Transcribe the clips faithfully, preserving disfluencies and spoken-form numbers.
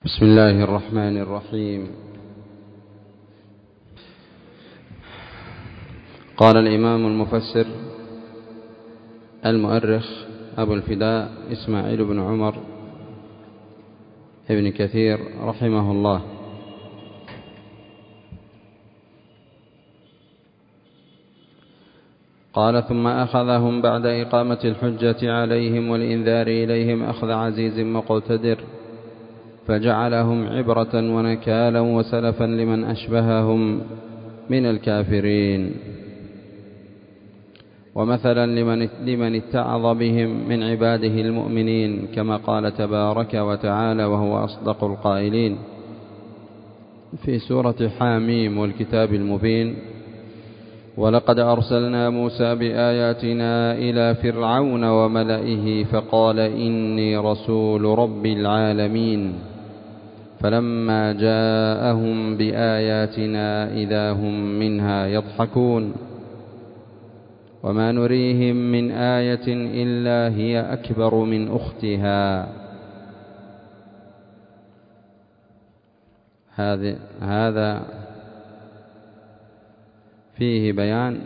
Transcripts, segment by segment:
بسم الله الرحمن الرحيم. قال الإمام المفسر المؤرخ أبو الفداء إسماعيل بن عمر ابن كثير رحمه الله: قال: ثم أخذهم بعد إقامة الحجة عليهم والإنذار إليهم أخذ عزيز مقتدر، فجعلهم عبرة ونكالا وسلفا لمن أشبههم من الكافرين، ومثلا لمن, لمن اتعظ بهم من عباده المؤمنين، كما قال تبارك وتعالى وهو أصدق القائلين في سورة حاميم والكتاب المبين: ولقد أرسلنا موسى بآياتنا إلى فرعون وملئه فقال إني رسول رب العالمين، فلما جاءهم بآياتنا إذا هم منها يضحكون، وما نريهم من آية إلا هي أكبر من أختها. هذا فيه بيان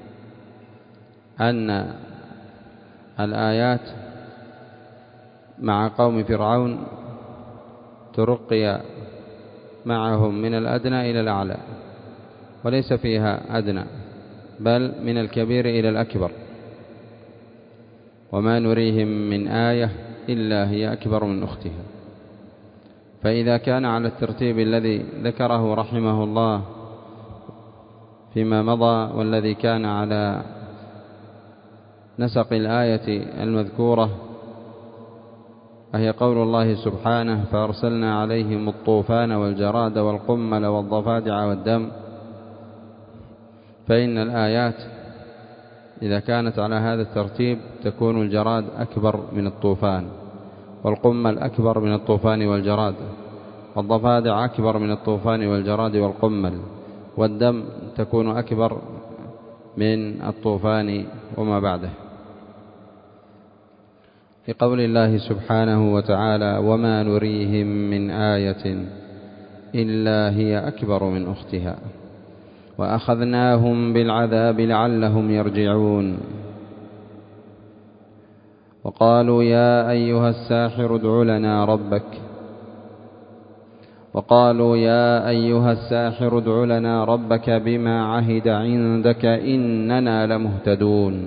أن الآيات مع قوم فرعون ترقي معهم من الأدنى إلى الأعلى، وليس فيها أدنى، بل من الكبير إلى الأكبر. وما نريهم من آية إلا هي أكبر من أختها. فإذا كان على الترتيب الذي ذكره رحمه الله فيما مضى، والذي كان على نسق الآية المذكورة، وهي قول الله سبحانه: فأرسلنا عليهم الطوفان والجراد والقمل والضفادع والدم، فإن الآيات إذا كانت على هذا الترتيب تكون الجراد أكبر من الطوفان، والقمل أكبر من الطوفان والجراد، والضفادع أكبر من الطوفان والجراد والقمل، والدم تكون أكبر من الطوفان وما بعده. في قول الله سبحانه وتعالى: وما نريهم من آية إلا هي أكبر من أختها، وأخذناهم بالعذاب لعلهم يرجعون، وقالوا يا أيها الساحر ادع لنا ربك وقالوا يا أيها الساحر ادع لنا ربك بما عهد عندك إننا لمهتدون.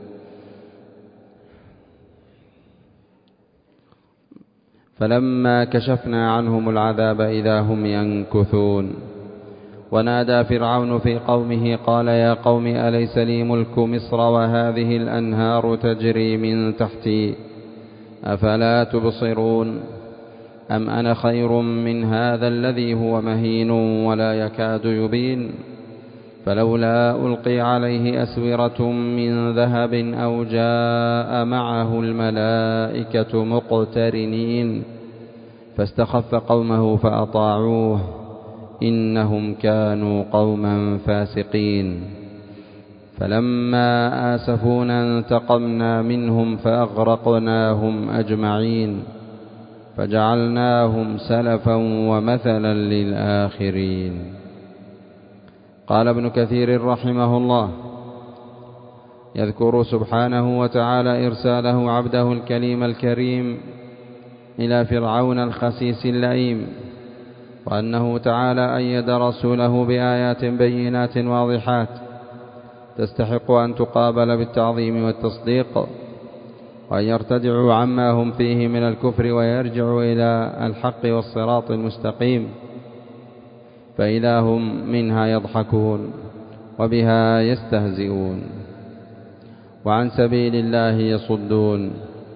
فلما كشفنا عنهم العذاب إذا هم ينكثون. ونادى فرعون في قومه قال يا قوم أليس لي ملك مصر وهذه الأنهار تجري من تحتي أفلا تبصرون أم أنا خير من هذا الذي هو مهين ولا يكاد يبين فلولا ألقي عليه أسورة من ذهب أو جاء معه الملائكة مقترنين فاستخف قومه فأطاعوه إنهم كانوا قوما فاسقين. فلما آسفونا انتقمنا منهم فأغرقناهم أجمعين فجعلناهم سلفا ومثلا للآخرين. قال ابن كثير رحمه الله: يذكر سبحانه وتعالى إرساله عبده الكليم الكريم إلى فرعون الخسيس اللئيم، وأنه تعالى أيد رسوله بآيات بينات واضحات تستحق أن تقابل بالتعظيم والتصديق، وأن يرتدعوا عما هم فيه من الكفر ويرجعوا إلى الحق والصراط المستقيم، فإذا هم منها يضحكون وبها يستهزئون وعن سبيل الله يصدون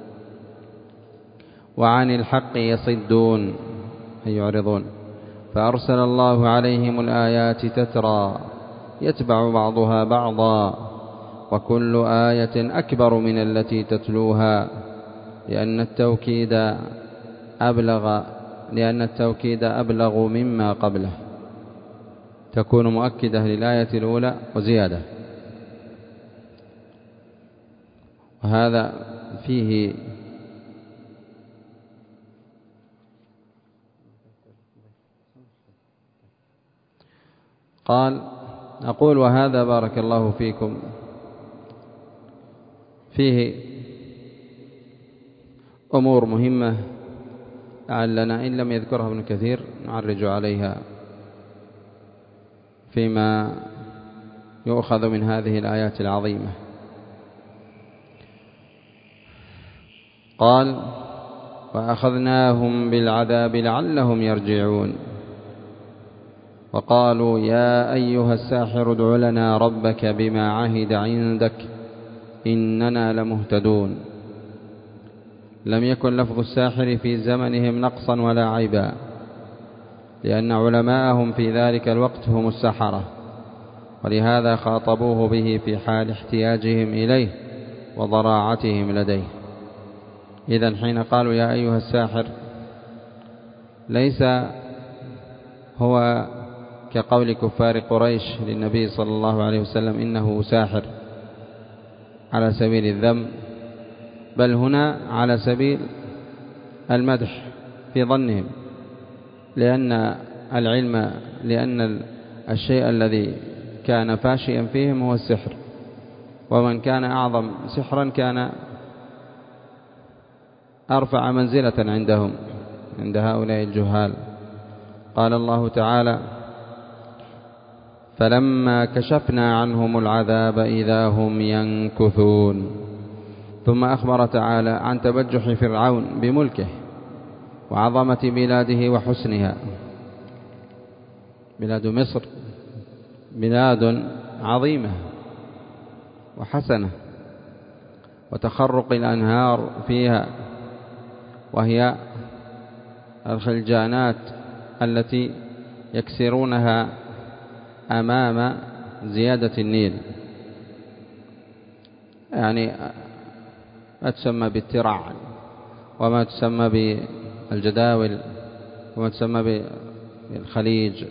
وعن الحق يصدون أي يعرضون. فأرسل الله عليهم الآيات تترى يتبع بعضها بعضا، وكل آية أكبر من التي تتلوها، لأن التوكيد أبلغ لأن التوكيد أبلغ مما قبله، تكون مؤكدة للآية الأولى وزيادة. وهذا فيه قال: أقول وهذا بارك الله فيكم فيه أمور مهمة لعلنا إن لم يذكرها ابن كثير نعرج عليها فيما يؤخذ من هذه الآيات العظيمة. قال: وأخذناهم بالعذاب لعلهم يرجعون وقالوا يا أيها الساحر ادع لنا ربك بما عهد عندك إننا لمهتدون. لم يكن لفظ الساحر في زمنهم نقصا ولا عيبا، لأن علماءهم في ذلك الوقت هم السحرة، ولهذا خاطبوه به في حال احتياجهم إليه وضراعتهم لديه. إذن حين قالوا يا أيها الساحر ليس هو كقول كفار قريش للنبي صلى الله عليه وسلم إنه ساحر على سبيل الذم، بل هنا على سبيل المدح في ظنهم، لأن العلم لأن الشيء الذي كان فاشيا فيهم هو السحر، ومن كان أعظم سحرا كان أرفع منزلة عندهم عند هؤلاء الجهال. قال الله تعالى: فلما كشفنا عنهم العذاب إذا هم ينكثون. ثم أخبر تعالى عن تبجح فرعون بملكه وعظمة بلاده وحسنها. بلاد مصر بلاد عظيمة وحسنة، وتخرق الأنهار فيها، وهي الخلجانات التي يكسرونها أمام زيادة النيل، يعني ما تسمى بالترع وما تسمى بالجداول وما تسمى بالخليج،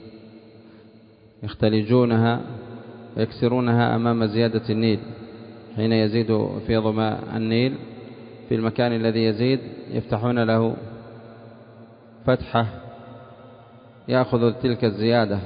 يختلجونها ويكسرونها أمام زيادة النيل. حين يزيد فيض ماء النيل في المكان الذي يزيد يفتحون له فتحة يأخذ تلك الزيادة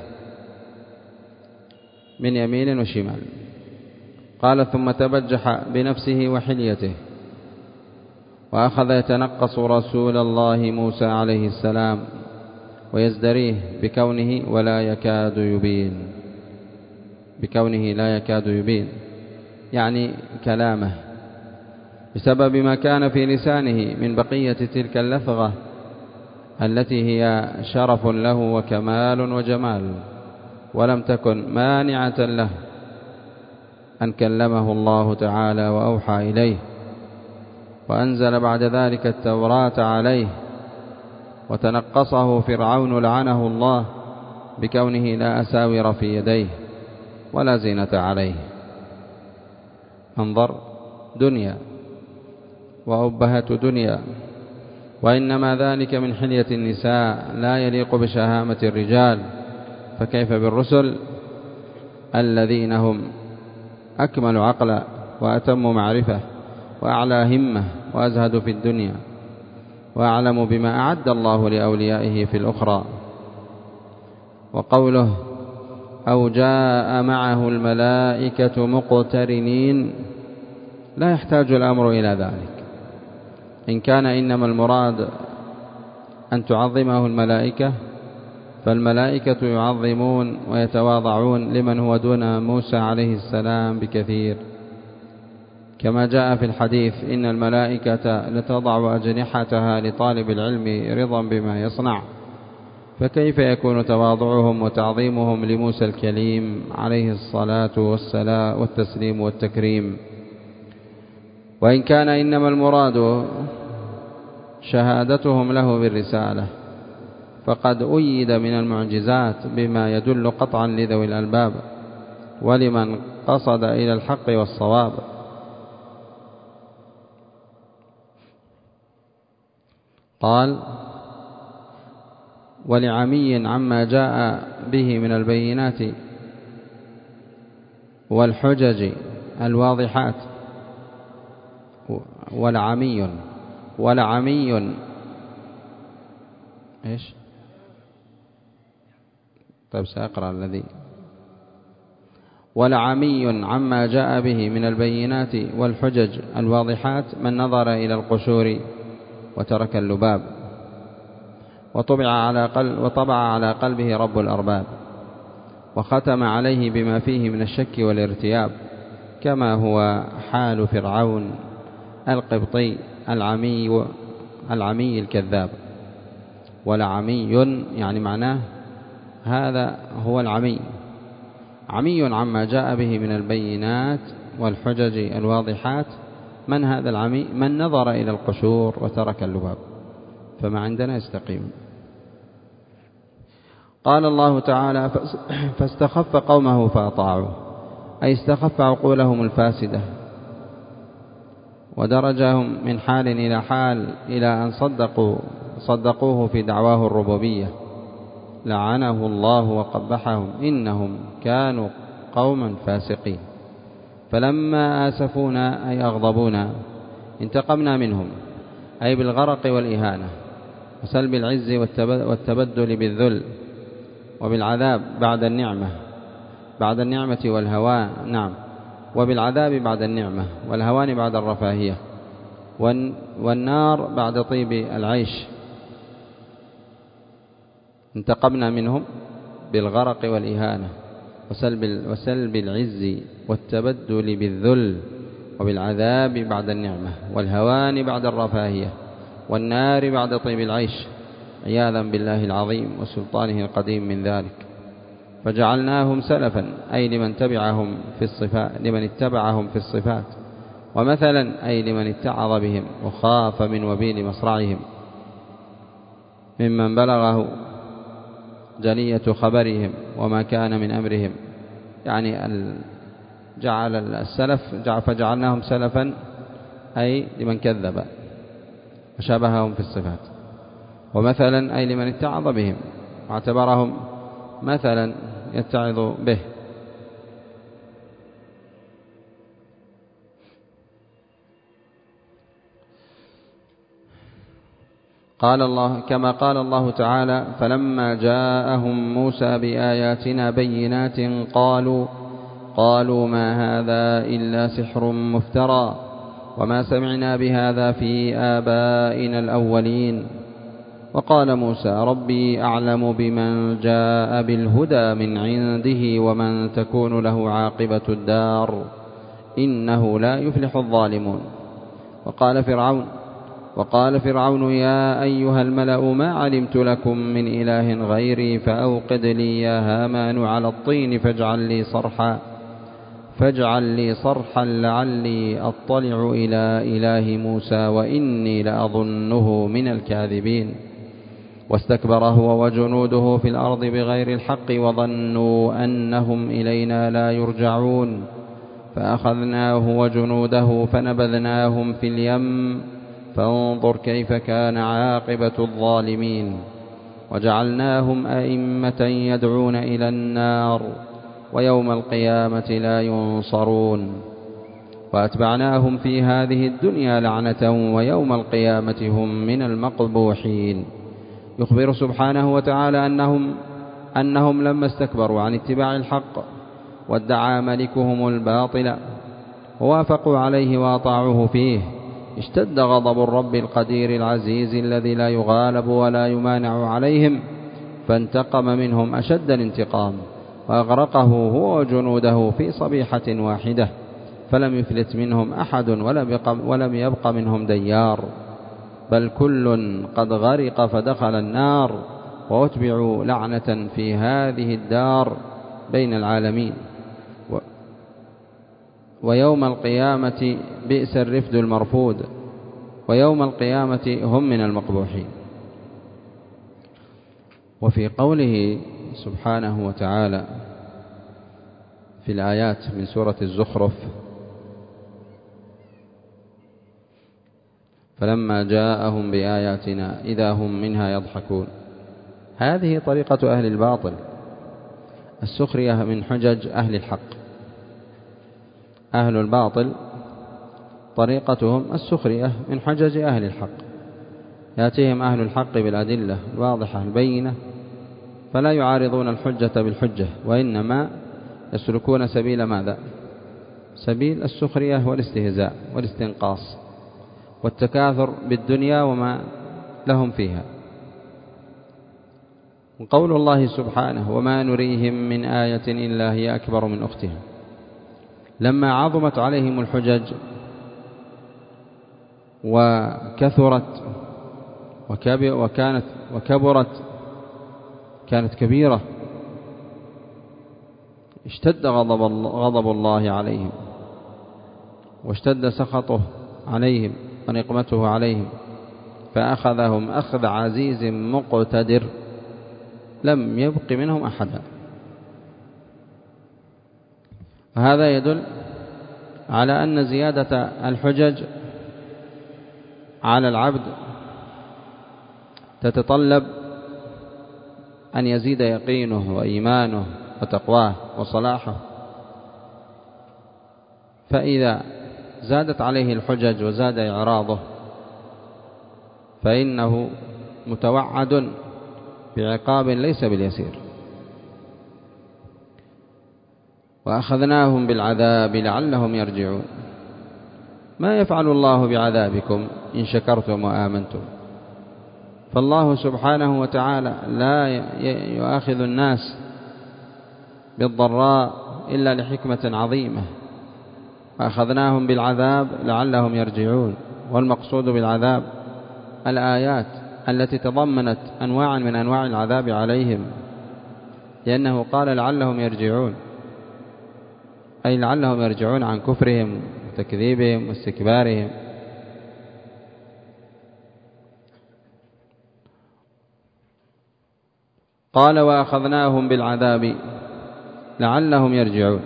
من يمين وشمال. قال: ثم تبجح بنفسه وحليته وأخذ يتنقص رسول الله موسى عليه السلام ويزدريه بكونه ولا يكاد يبين بكونه لا يكاد يبين يعني كلامه، بسبب ما كان في لسانه من بقية تلك اللفظة التي هي شرف له وكمال وجمال، ولم تكن مانعة له أن كلمه الله تعالى وأوحى إليه، وأنزل بعد ذلك التوراة عليه، وتنقصه فرعون لعنه الله بكونه لا أساور في يديه ولا زينة عليه. انظر، دنيا وأبهة دنيا، وإنما ذلك من حلية النساء لا يليق بشهامة الرجال، فكيف بالرسل الذين هم أكمل عقلا وأتم معرفة وأعلى همة وأزهد في الدنيا وأعلم بما أعد الله لأوليائه في الأخرى. وقوله أو جاء معه الملائكة مقترنين لا يحتاج الأمر إلى ذلك، إن كان إنما المراد أن تعظمه الملائكة فالملائكة يعظمون ويتواضعون لمن هو دون موسى عليه السلام بكثير، كما جاء في الحديث إن الملائكة لتضع أجنحتها لطالب العلم رضا بما يصنع، فكيف يكون تواضعهم وتعظيمهم لموسى الكليم عليه الصلاة والسلام والتسليم والتكريم. وإن كان إنما المراد شهادتهم له بالرسالة فقد أيد من المعجزات بما يدل قطعا لذوي الألباب ولمن قصد إلى الحق والصواب. قال: ولعمي عما جاء به من البينات والحجج الواضحات. ولعمي ولعمي إيش طيب سأقرأ الذي ولعمي عما جاء به من البينات والحجج الواضحات من نظر إلى القشور وترك اللباب وطبع على قلب وطبع على قلبه رب الأرباب وختم عليه بما فيه من الشك والارتياب كما هو حال فرعون القبطي العمي العمي الكذاب. ولعمي يعني معناه هذا هو العمي، عمي عما جاء به من البينات والحجج الواضحات. من هذا العمي؟ من نظر إلى القشور وترك اللباب، فما عندنا يستقيم. قال الله تعالى فاستخف قومه فأطاعوه، أي استخف عقولهم الفاسدة ودرجهم من حال إلى حال إلى أن صدقوا صدقوه في دعواه الربوبية، لعنه الله وقبحهم إنهم كانوا قوما فاسقين. فلما آسفونا أي أغضبونا انتقمنا منهم، أي بالغرق والإهانة وسلب العز والتبدل بالذل وبالعذاب بعد النعمة بعد النعمة والهوان نعم وبالعذاب بعد النعمة والهوان بعد الرفاهية والنار بعد طيب العيش. انتقمنا منهم بالغرق والإهانة وسلب, وسلب العز والتبدل بالذل وبالعذاب بعد النعمة والهوان بعد الرفاهية والنار بعد طيب العيش، عياذا بالله العظيم وسلطانه القديم من ذلك. فجعلناهم سلفا أي لمن تبعهم في الصفات لمن اتبعهم في الصفات، ومثلا أي لمن اتعظ بهم وخاف من وبيل مصرعهم، ممن بلغه جلية خبرهم وما كان من أمرهم. يعني جعل السلف فجعلناهم سلفا أي لمن كذب وشابههم في الصفات، ومثلا أي لمن اتعظ بهم واعتبرهم مثلا يتعظ به. قال الله كما قال الله تعالى فلما جاءهم موسى بآياتنا بينات قالوا قالوا ما هذا إلا سحر مفترى وما سمعنا بهذا في آبائنا الأولين. وقال موسى ربي أعلم بمن جاء بالهدى من عنده ومن تكون له عاقبة الدار إنه لا يفلح الظالمون. وقال فرعون وقال فرعون يا أيها الملأ ما علمت لكم من إله غيري فأوقد لي يا هامان على الطين فاجعل لي صرحا فاجعل لي صرحا لعلي أطلع إلى إله موسى وإني لأظنه من الكاذبين. واستكبر هو وجنوده في الأرض بغير الحق وظنوا أنهم إلينا لا يرجعون فأخذناه وجنوده فنبذناهم في اليم فانظر كيف كان عاقبة الظالمين. وجعلناهم أئمة يدعون إلى النار ويوم القيامة لا ينصرون وأتبعناهم في هذه الدنيا لعنة ويوم القيامة هم من المقبوحين. يخبر سبحانه وتعالى أنهم, أنهم لما استكبروا عن اتباع الحق وادعى ملكهم الباطل ووافقوا عليه وأطاعوه فيه اشتد غضب الرب القدير العزيز الذي لا يغالب ولا يمانع عليهم فانتقم منهم أشد الانتقام وأغرقه هو وجنوده في صبيحة واحدة فلم يفلت منهم أحد ولم يبق منهم ديار بل كل قد غرق فدخل النار وأتبعوا لعنة في هذه الدار بين العالمين. ويوم القيامة بئس الرفد المرفود ويوم القيامة هم من المقبوحين. وفي قوله سبحانه وتعالى في الآيات من سورة الزخرف فلما جاءهم بآياتنا إذا هم منها يضحكون، هذه طريقة أهل الباطل السخرية من حجج أهل الحق. أهل الباطل طريقتهم السخرية من حجج أهل الحق، يأتيهم أهل الحق بالأدلة الواضحة البينة فلا يعارضون الحجة بالحجة، وإنما يسلكون سبيل ماذا؟ سبيل السخرية والاستهزاء والاستنقاص والتكاثر بالدنيا وما لهم فيها. وقول الله سبحانه: وما نريهم من آية إلا هي أكبر من أختها. لما عظمت عليهم الحجج وكثرت وكانت وكبرت كانت كبيرة، اشتد غضب غضب الله عليهم، واشتد سخطه عليهم ونقمته عليهم، فأخذهم أخذ عزيز مقتدر لم يبق منهم أحدا. هذا يدل على أن زيادة الحجج على العبد تتطلب أن يزيد يقينه وإيمانه وتقواه وصلاحه. فإذا زادت عليه الحجج وزاد إعراضه فإنه متوعد بعقاب ليس باليسير. وأخذناهم بالعذاب لعلهم يرجعون. ما يفعل الله بعذابكم إن شكرتم وآمنتم. فالله سبحانه وتعالى لا يؤاخذ الناس بالضراء إلا لحكمة عظيمة. أخذناهم بالعذاب لعلهم يرجعون، والمقصود بالعذاب الآيات التي تضمنت أنواعا من أنواع العذاب عليهم، لأنه قال لعلهم يرجعون، أي لعلهم يرجعون عن كفرهم وتكذيبهم واستكبارهم. قال: وأخذناهم بالعذاب لعلهم يرجعون.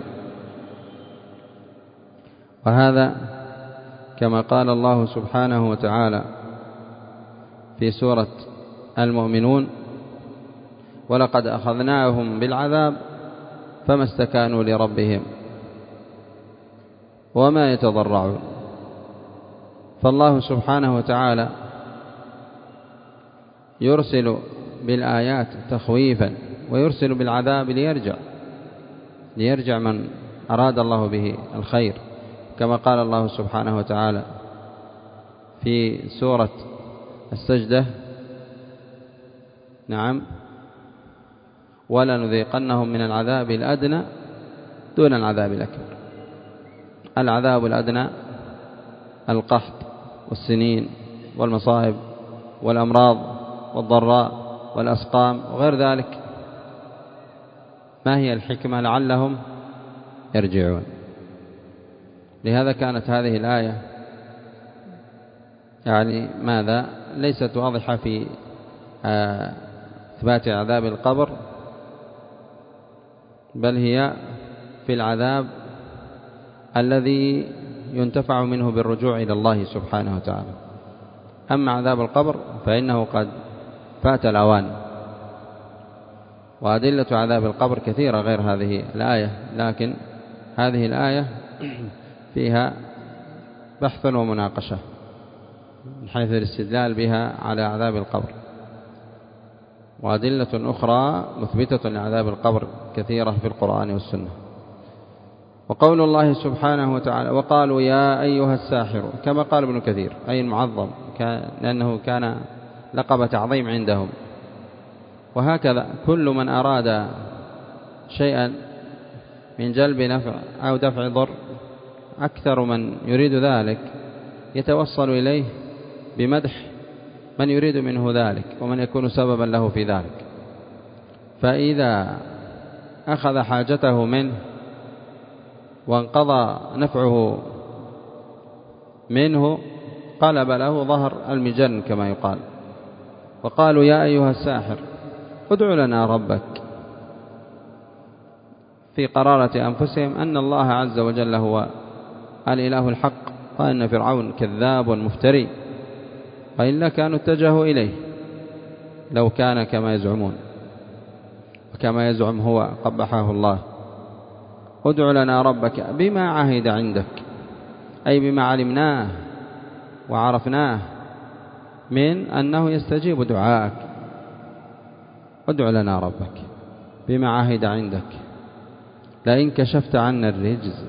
وهذا كما قال الله سبحانه وتعالى في سورة المؤمنون: ولقد أخذناهم بالعذاب فما استكانوا لربهم وما يتضرعون. فالله سبحانه وتعالى يرسل بالآيات تخويفا، ويرسل بالعذاب ليرجع ليرجع من أراد الله به الخير، كما قال الله سبحانه وتعالى في سورة السجدة: نعم ولنذيقنهم من العذاب الأدنى دون العذاب الأكبر. العذاب الأدنى القحط والسنين والمصائب والأمراض والضراء والأسقام وغير ذلك. ما هي الحكمة؟ لعلهم يرجعون. لهذا كانت هذه الآية يعني ماذا ليست واضحة في إثبات عذاب القبر، بل هي في العذاب الذي ينتفع منه بالرجوع إلى الله سبحانه وتعالى. أما عذاب القبر فإنه قد فات الأوان. وأدلة عذاب القبر كثيرة غير هذه الآية، لكن هذه الآية فيها بحث ومناقشة من حيث الاستدلال بها على عذاب القبر. وأدلة أخرى مثبتة لعذاب القبر كثيرة في القرآن والسنة. وقول الله سبحانه وتعالى: وقالوا يا أيها الساحر، كما قال ابن كثير أي المعظم، لأنه كان لقب تعظيم عندهم. وهكذا كل من أراد شيئا من جلب نفع أو دفع ضر، أكثر من يريد ذلك يتوصل إليه بمدح من يريد منه ذلك ومن يكون سببا له في ذلك. فإذا أخذ حاجته منه وانقضى نفعه منه قلب له ظهر المجن كما يقال. وقالوا يا أيها الساحر ادع لنا ربك، في قرارة أنفسهم أن الله عز وجل هو الإله الحق، وأن فرعون كذاب مفتري، وإلا كانوا اتجهوا إليه لو كان كما يزعمون وكما يزعم هو قبحه الله. ادع لنا ربك بما عهد عندك، أي بما علمناه وعرفناه من أنه يستجيب دعاءك. ادع لنا ربك بما عهد عندك لئن كشفت عنا الرجز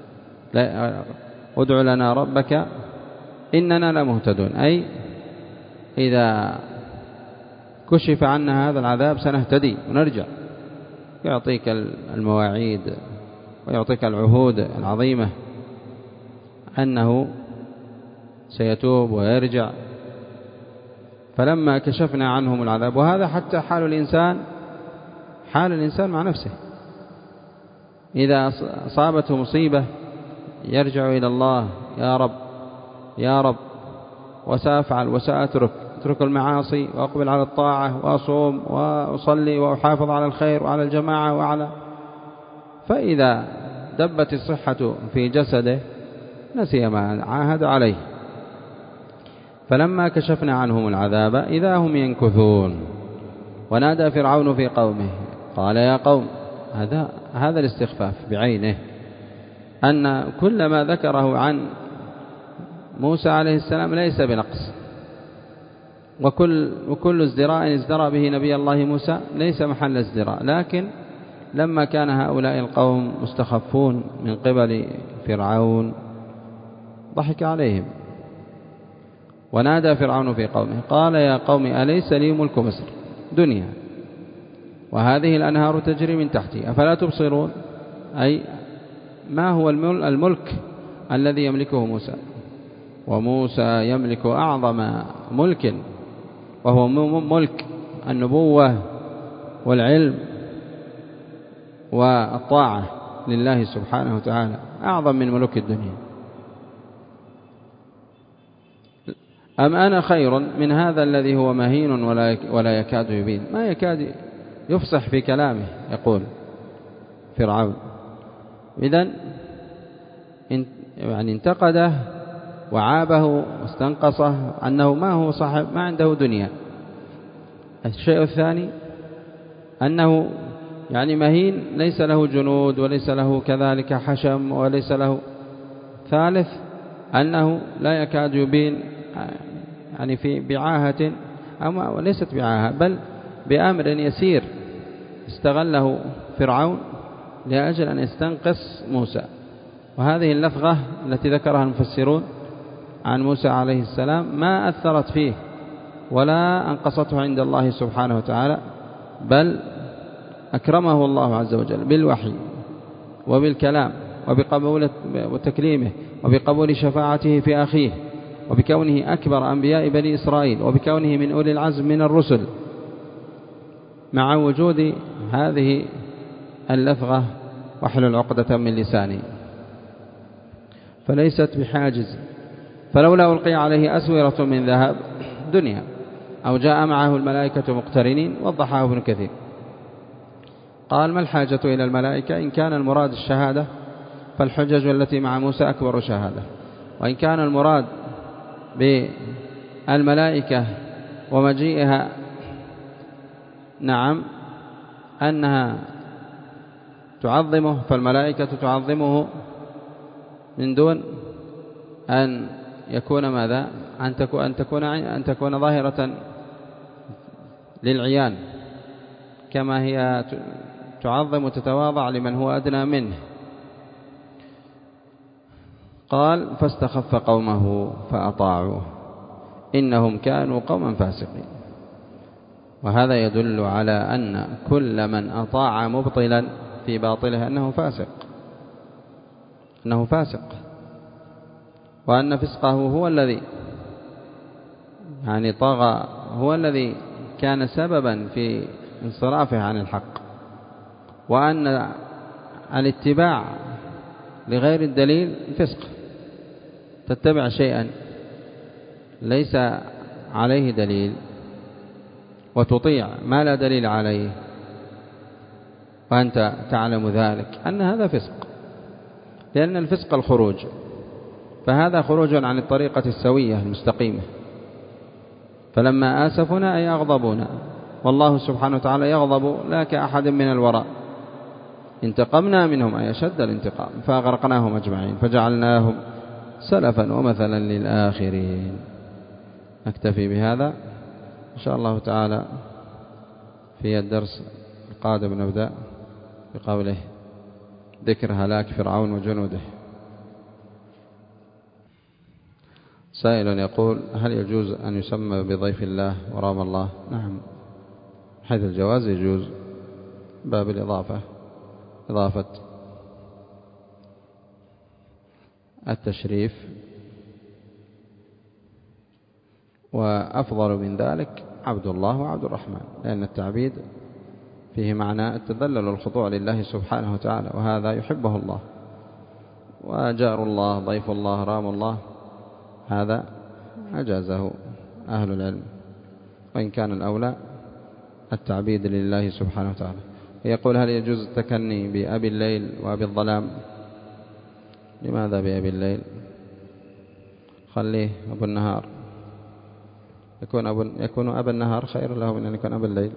ادع لنا ربك إننا لمهتدون، أي إذا كشف عنا هذا العذاب سنهتدي ونرجع. يعطيك المواعيد ويعطيك العهود العظيمة أنه سيتوب ويرجع. فلما كشفنا عنهم العذاب، وهذا حتى حال الإنسان حال الإنسان مع نفسه، إذا أصابته مصيبة يرجع إلى الله: يا رب يا رب وسأفعل وسأترك اترك المعاصي وأقبل على الطاعة وأصوم وأصلي وأحافظ على الخير وعلى الجماعة وعلى. فإذا دبت الصحة في جسده نسي ما عاهد عليه. فلما كشفنا عنهم العذاب إذا هم ينكثون. ونادى فرعون في قومه قال: يا قوم. هذا هذا الاستخفاف بعينه، أن كل ما ذكره عن موسى عليه السلام ليس بنقص، وكل وكل ازدراء ازدرى به نبي الله موسى ليس محل ازدراء، لكن لما كان هؤلاء القوم مستخفون من قبل فرعون ضحك عليهم. ونادى فرعون في قومه قال: يا قوم أليس لي ملك مصر دنيا وهذه الأنهار تجري من تحتي أفلا تبصرون؟ أي ما هو الملك الذي يملكه موسى؟ وموسى يملك أعظم ملك، وهو ملك النبوة والعلم والطاعة لله سبحانه وتعالى، أعظم من ملوك الدنيا. أم أنا خير من هذا الذي هو مهين ولا يكاد يبين؟ ما يكاد يفصح في كلامه يقول فرعون. إذن يعني انتقده وعابه واستنقصه أنه ما هو صاحب، ما عنده دنيا. الشيء الثاني أنه يعني مهين، ليس له جنود وليس له كذلك حشم وليس له. ثالث أنه لا يكاد يبين، يعني في بعاهة أو ليست بعاهة بل بأمر يسير استغله فرعون لأجل أن يستنقص موسى. وهذه اللفظة التي ذكرها المفسرون عن موسى عليه السلام ما أثرت فيه ولا أنقصته عند الله سبحانه وتعالى، بل أكرمه الله عز وجل بالوحي وبالكلام وبقبول وتكليمه وبقبول شفاعته في أخيه وبكونه أكبر أنبياء بني إسرائيل وبكونه من أولي العزم من الرسل، مع وجود هذه اللفظة واحلل عقدة من لساني. فليست بحاجز. فلولا ألقي عليه أسورة من ذهب دنيا أو جاء معه الملائكة مقترنين. وضحه ابن كثير قال: ما الحاجة إلى الملائكة؟ إن كان المراد الشهادة فالحجج التي مع موسى أكبر شهادة، وإن كان المراد بالملائكة ومجيئها نعم أنها تعظمه فالملائكة تعظمه من دون أن يكون ماذا؟ أن تكون أن تكون أن تكون ظاهرة للعيان، كما هي تعظم وتتواضع لمن هو أدنى منه. قال: فاستخف قومه فأطاعوه إنهم كانوا قوما فاسقين. وهذا يدل على أن كل من أطاع مبطلا في باطله أنه فاسق أنه فاسق وأن فسقه هو الذي يعني طغى، هو الذي كان سببا في انصرافه عن الحق، وأن الاتباع لغير الدليل فسق. تتبع شيئا ليس عليه دليل وتطيع ما لا دليل عليه وأنت تعلم ذلك أن هذا فسق، لأن الفسق الخروج، فهذا خروج عن الطريقة السوية المستقيمة. فلما آسفنا أي أغضبنا، والله سبحانه وتعالى يغضب لا كأحد من الوراء. انتقمنا منهم أي أشد الانتقام فأغرقناهم أجمعين فجعلناهم سلفا ومثلا للآخرين. نكتفي بهذا إن شاء الله تعالى في الدرس القادم نبدأ بقوله ذكر هلاك فرعون وجنوده. سائل يقول هل يجوز أن يسمى بضيف الله ورام الله؟ نعم، حيث الجواز يجوز، باب الإضافة، إضافة التشريف. وأفضل من ذلك عبد الله وعبد الرحمن، لأن التعبيد فيه معنى التذلل والخضوع لله سبحانه وتعالى، وهذا يحبه الله. وجار الله، ضيف الله، رام الله، هذا أجازه أهل العلم، وإن كان الأولى التعبيد لله سبحانه وتعالى. يقول هل يجوز التكني بأبي الليل وأبي الظلام؟ لماذا بأبي الليل؟ خليه أبو النهار، يكون, أبو يكون أبا النهار خير له من أن يكون أبا الليل.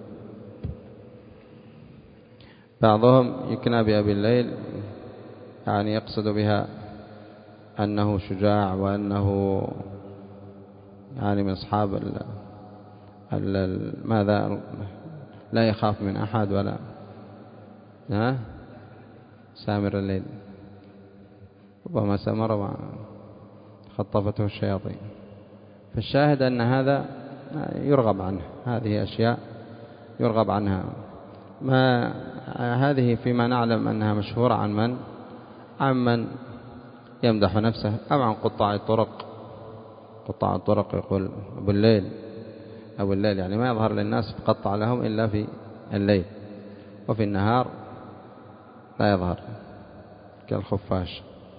بعضهم يكنى بأبي الليل يعني يقصد بها أنه شجاع، وأنه يعني من أصحاب ال ال ماذا لا يخاف من أحد ولا ها سامر الليل، ربما سمر وخطفته الشياطين. فالشاهد أن هذا يرغب عنه، هذه أشياء يرغب عنها. ما هذه فيما نعلم أنها مشهورة عن من؟ عن من يمدح نفسه، أو عن قطاع الطرق. قطاع الطرق يقول أبو الليل، أبو الليل يعني ما يظهر للناس تقطع لهم إلا في الليل، وفي النهار لا يظهر كالخفاش.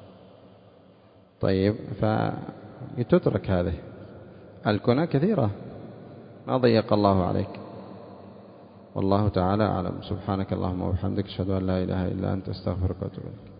طيب، فتترك هذه الكنى كثيرة، ما ضيق الله عليك. والله تعالى أعلم. سبحانك اللهم وبحمدك، أشهد أن لا إله إلا أنت، أستغفرك وأتوب إليك.